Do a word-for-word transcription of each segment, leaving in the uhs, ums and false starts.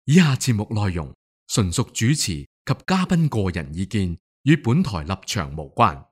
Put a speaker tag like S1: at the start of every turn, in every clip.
S1: 以下節目內容純屬主持及嘉賓個人意見，與本台立場無關。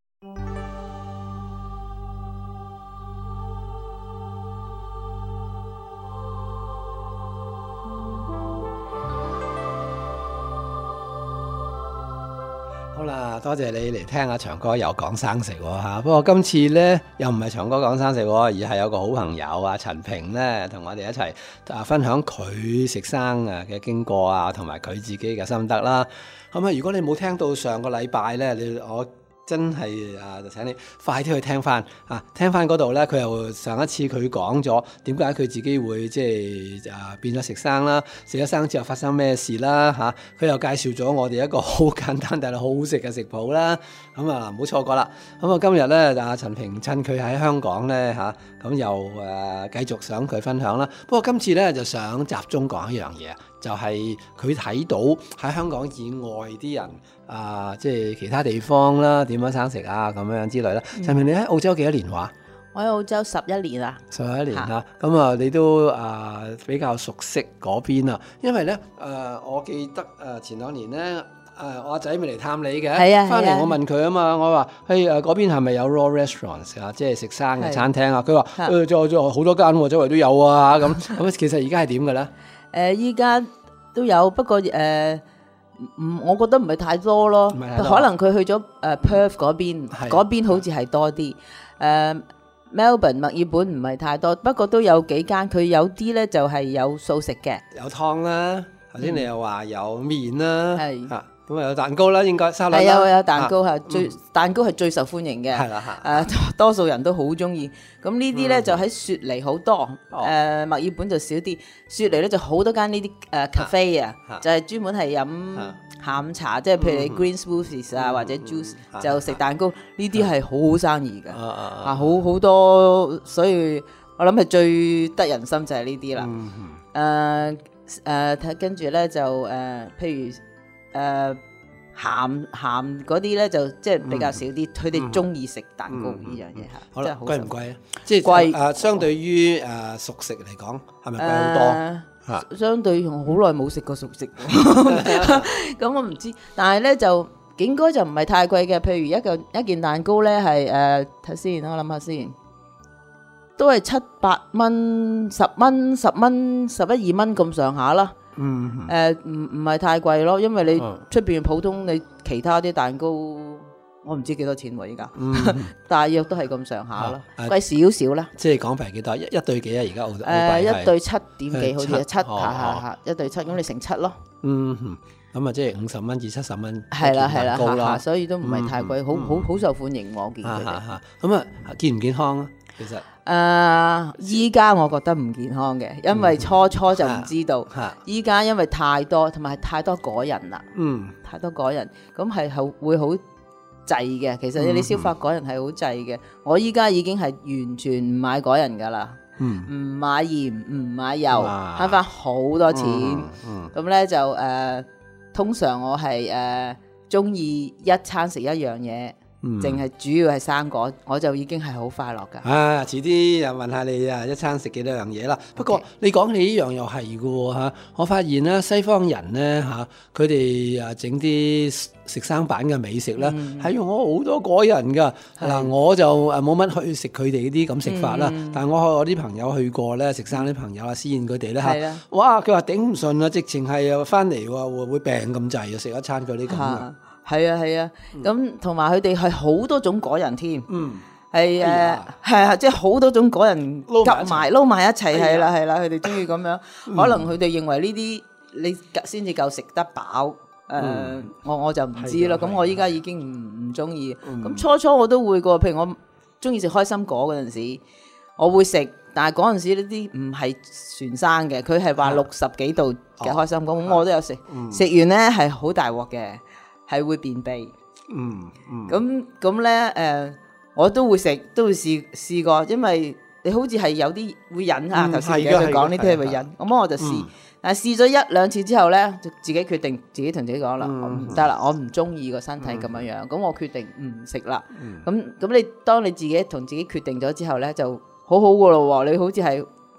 S2: 好啦，多謝你嚟聽阿長哥又講生食喎嚇。不過今次呢，又唔係長哥講生食喎，而係有個好朋友啊陳平呢，同我哋一齊啊分享佢食生啊嘅經過啊，同埋佢自己嘅心得啦。咁啊，如果你冇聽到上個禮拜呢，你我真係啊，就請你快啲去聽翻啊！聽翻嗰度呢，佢又上一次佢講咗點解佢自己會即係啊變咗食生啦，食咗生之後發生咩事啦嚇？佢、啊、又介紹咗我哋一個好簡單但係好好食嘅食譜啦。咁啊唔好錯過啦！咁啊今日呢，阿陳平趁佢喺香港呢，嚇、啊，咁又誒、啊、繼續想佢分享啦。不過今次呢，就想集中講一樣嘢，就係佢睇到喺香港以外啲人。啊，即係其他地方啦，點樣生食啊，咁樣之類啦。陳平，你喺澳洲幾多年話？
S3: 我喺澳洲十一年啦，
S2: 十一年啦。咁啊，你都啊比較熟悉嗰邊啊。因為咧，誒、呃，我記得誒前兩年咧，誒、呃、我阿仔咪嚟探你嘅，
S3: 係啊，
S2: 翻嚟我問佢啊嘛，我話嘿誒嗰邊係咪有 raw restaurants 啊，即係食生嘅餐廳啊？佢話誒仲仲好多間喎，周圍都有啊。咁咁其實而家係點嘅咧？
S3: 誒依家都有，不過誒。呃唔，我覺得唔係太多咯，可能佢去咗誒 Perth 嗰邊，嗰邊好似係多啲。誒 Melbourne 墨爾本唔係太多，不過都有幾間，佢有啲咧就係有素食嘅，
S2: 有湯啦。頭先你又話有麵啦，
S3: 係
S2: 嚇咁啊有蛋糕啦，應該沙律啦，
S3: 係有有蛋糕係最蛋糕係最受歡迎嘅，
S2: 係啦嚇。
S3: 誒多數人都好中意。咁呢啲咧就喺雪梨好多，誒墨爾本就少啲。雪梨咧就好多間呢啲誒 cafe 啊，就係專門係飲下午茶，即係譬如你 green smoothies 啊或者 juice 就食蛋糕，呢啲係好好生意嘅，啊好好多，所以我諗係最得人心就係呢啲啦。誒誒睇跟住咧就誒譬如誒鹹鹹嗰啲咧就即係比較少啲，佢哋中意食蛋糕呢樣嘢嚇。
S2: 好啦，貴唔貴啊？即係貴誒，相對於誒熟食嚟講，係咪貴好多？
S3: 嚇，相對我好耐冇食過熟食，咁我唔知。但係咧就應該就唔係太貴嘅。譬如一個一件蛋糕咧係誒睇先，我諗下先，都係七八蚊、十蚊、十蚊、十一二蚊咁上下啦。嗯，誒唔唔係太貴咯，因為你出邊普通你其他啲蛋糕，我唔知幾多錢喎依家，大約都係咁上下咯，貴少少啦。即係港幣幾多？一一對幾啊？而家澳洲誒一對七點幾，好似係七下下下一對七，咁你乘七咯。嗯，咁啊即係五十蚊至七十蚊，係啦係啦，高啦，所以都唔係太貴，好好好受歡迎我見佢哋。
S2: 咁啊健唔健康啊？其實
S3: 誒，依家我覺得唔健康嘅，因為初初就唔知道，依家因為太多，同埋太多果仁啦，嗯，太多果仁，咁係好會好滯嘅。其實你消化果仁係好滯嘅。我依家已經係完全唔買果仁噶啦，唔買鹽，唔買油，慳翻好多錢。咁咧就誒，通常我係誒中意一餐食一樣嘢。淨係、嗯、主要係生果，我就已經係好快樂噶。啊，遲啲又問下你啊，一餐食幾多樣嘢啦？Okay. 不過你講起呢樣又係嘅嚇，我發現咧西方人咧嚇，佢哋啊整啲食生版嘅美食咧，係、嗯、用咗好多果仁噶。嗱的、啊，我就誒冇乜去食佢哋啲咁食法啦。嗯、但係我我啲朋友去過咧，食生啲朋友啊，思燕佢哋咧嚇，的哇！佢話頂唔順啊，直情係翻嚟喎會會病咁滯啊，食一餐嗰啲咁啊。係啊係啊，咁同埋佢哋係好多種果仁添，係誒係啊，即係好多種果仁夾埋撈埋一齊，係啦係啦，佢哋中意咁樣，可能佢哋認為呢啲你先至夠食得飽，誒我我就唔知啦。咁我依家已經唔唔中意，咁初初我都會過，譬如我中意食開心果嗰陣時，我會食，但係嗰陣時呢啲唔係全生嘅，佢係話六十幾度嘅開心果，咁我都有食，食完咧係好大鑊嘅。係會便秘，嗯嗯，咁咁咧誒，我都會食，都會試試過，因為你好似係有啲會忍啊，頭先嘅佢講呢啲係會忍，咁我就試，但係試咗一兩次之後咧，就自己決定，自己同自己講啦，我唔得啦，我唔中意個身體咁樣樣，咁我決定唔食啦，咁咁你當你自己同自己決定咗之後咧，就好好噶咯喎，你好似係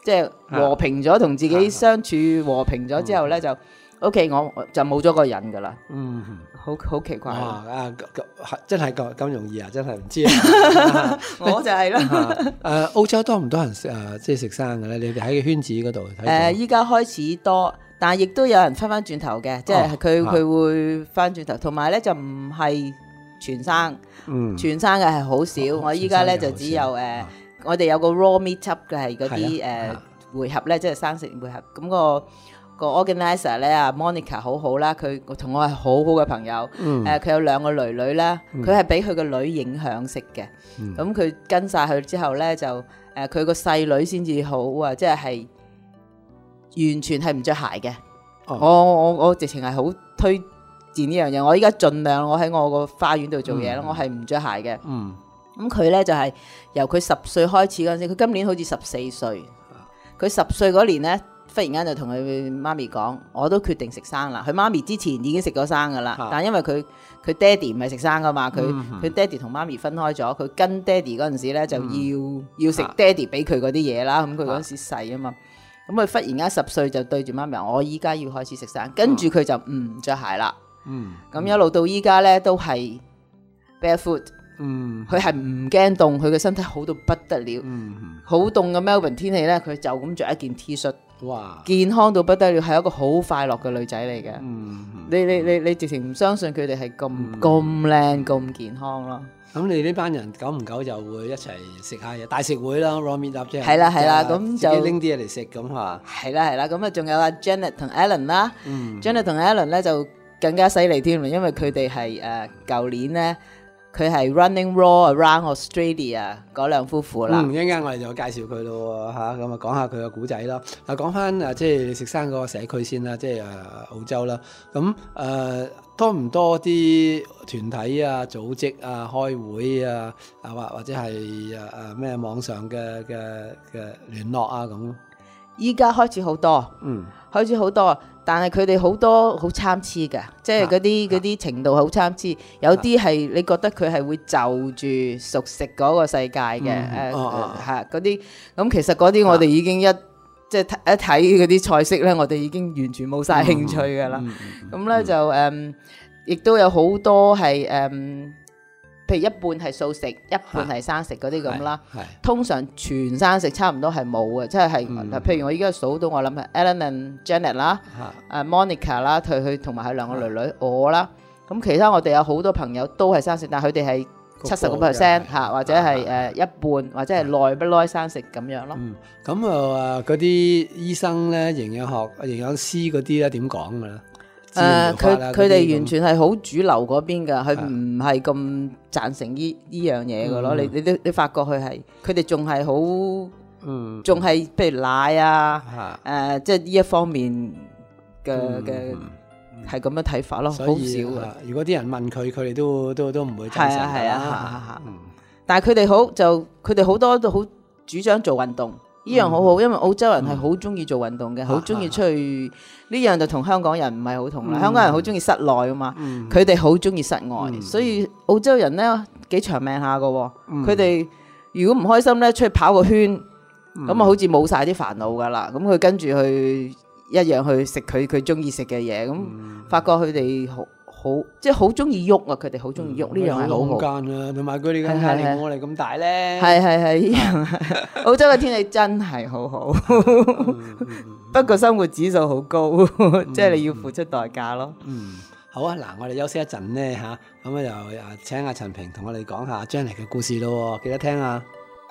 S3: 即係和平咗，同自己相處和平咗之後咧，就 OK， 我就冇咗個人噶啦。嗯，好好奇怪啊！
S2: 啊，真係咁咁容易啊！真係唔知啊！
S3: 我就係啦。
S2: 誒，澳洲多唔多人食誒，即係食生嘅咧？你哋喺個圈子嗰度睇到？
S3: 誒，依家開始多，但係亦都有人翻翻轉頭嘅，即係佢佢會翻轉頭，同埋咧就唔係全生，全生嘅係好少。我依家咧就只有誒，我哋有個 raw meat up 嘅係嗰啲誒回合咧，即係生食回合咁個。個 organizer 咧啊 Monica 好好啦，佢同我係好好嘅朋友。誒、嗯，佢、呃、有兩個女女啦，佢係俾佢個女影響食嘅。咁佢、嗯、跟晒佢之後咧，就誒佢個細女先至好啊，即係係完全係唔着鞋嘅。哦、我我我直情係好推薦呢樣嘢。我依家盡量我喺我個花園度做嘢啦，嗯、我係唔着鞋嘅。咁佢咧就係、是、由佢十歲開始嗰陣時，佢今年好似十四歲。佢十歲嗰年咧。忽然間就同佢媽咪講，我都決定食生啦。佢媽咪之前已經食咗生噶啦，啊、但係因為佢佢爹哋唔係食生噶嘛，佢佢、嗯、爹哋同媽咪分開咗，佢跟爹哋嗰陣時咧就要、嗯、要食爹哋俾佢嗰啲嘢啦。咁佢嗰陣時細啊嘛，咁佢、啊、忽然間十歲就對住媽咪話：我依家要開始食生，跟住佢就唔着鞋啦。嗯，咁一路到依家咧都係 barefoot。嗯，佢係唔驚凍，佢嘅身體好到不得了。嗯，好凍嘅 Melbourne 天氣咧，佢就咁着一件 T 恤。哇，健康到不得了，係一個好快樂嘅女仔嚟嘅。嗯，你你你你直情唔相信佢哋係咁咁靚咁健康咯。咁
S2: 你呢班人久唔久就會一齊食下嘢，大食會啦 raw meat up 啫。
S3: 係啦係啦，咁就
S2: 自己拎啲嘢嚟食咁嚇。
S3: 係啦係啦，咁啊仲有阿 Janet 同 Alan 啦。嗯，Janet 同 Alan 咧就更加犀利添，因為佢哋係誒舊年咧。佢係 Running Raw Around Australia 嗰兩夫婦啦。
S2: 嗯，一陣間我哋就介紹佢咯嚇，咁啊講下佢個古仔咯。嗱，講翻啊，即係食生嗰個社區先啦，即係誒澳洲啦。咁誒多唔多啲團體啊、組織啊、開會啊，啊或或者係誒誒咩網上嘅嘅嘅聯絡啊咁？
S3: 依家開始好多，嗯，開始好多。但係佢哋好多好參差嘅，即係嗰啲嗰啲程度好參差，有啲係你覺得佢係會就住熟食嗰個世界嘅，誒係嗰啲，咁其實嗰啲我哋已經一即係一睇嗰啲菜式咧，我哋已經完全冇晒興趣㗎啦。咁咧就誒，亦都有好多係誒。譬如一半係素食，一半係生食嗰啲咁啦。通常全生食差唔多係冇嘅，即係係。嗯、譬如我依家數到我諗係 Alan and Janet 啦，誒、啊、Monica 啦，佢佢同埋佢兩個女女，啊、我啦。咁其他我哋有好多朋友都係生食，但係佢哋係七十個 percent 嚇，或者係誒一半，或者係耐不耐生食咁樣咯。
S2: 咁啊嗰啲醫生咧、營養學、營養師嗰啲咧點講㗎咧？
S3: 誒佢佢哋完全係好主流嗰邊㗎，佢唔係咁贊成呢呢樣嘢㗎咯。你你都你發覺佢係佢哋仲係好，仲係譬如奶啊，誒即係呢一方面嘅嘅係咁樣睇法咯，好少嘅。
S2: 如果啲人問佢，佢哋都都都唔會贊成㗎。係啊係啊，
S3: 但係佢哋好就佢哋好多都好主張做運動。呢樣好好，因為澳洲人係好中意做運動嘅，好中意出去。呢樣就同香港人唔係好同啦。香港人好中意室內啊嘛，佢哋好中意室外，所以澳洲人咧幾長命下噶。佢哋如果唔開心咧，出去跑個圈，咁啊好似冇晒啲煩惱噶啦。咁佢跟住去一樣去食佢佢中意食嘅嘢，咁發覺佢哋好。好即係好中意喐啊！佢哋好中意喐，呢樣係好好。空間啊，同埋佢哋嘅壓力冇我哋咁大咧。係係係，呢樣澳洲嘅天氣真係好好，不過生活指數好高，即係你要付出代價咯。嗯，好啊，嗱，我哋休息一陣咧嚇，咁啊又啊請阿陳平同我哋講下 Janet 嘅故事咯，記得聽啊！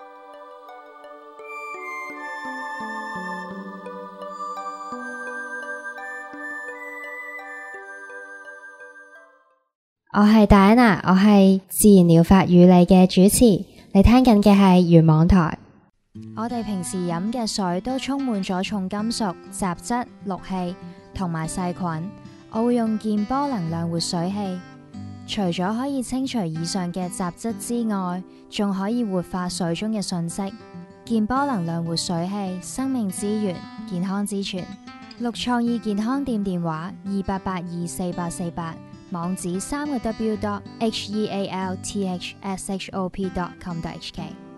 S4: 我係戴安娜，我係自然療法與你嘅主持，你聽緊嘅係原網台。我哋平時飲嘅水都充滿咗重金屬、雜質、氯氣同埋細菌。我會用健波能量活水器，除咗可以清除以上嘅雜質之外，仲可以活化水中嘅訊息。健波能量活水器，生命之源，健康之泉。綠創意健康店電話二八八二四八四八。網址三個 w dot h e a l t h s h o p dot com dot h k。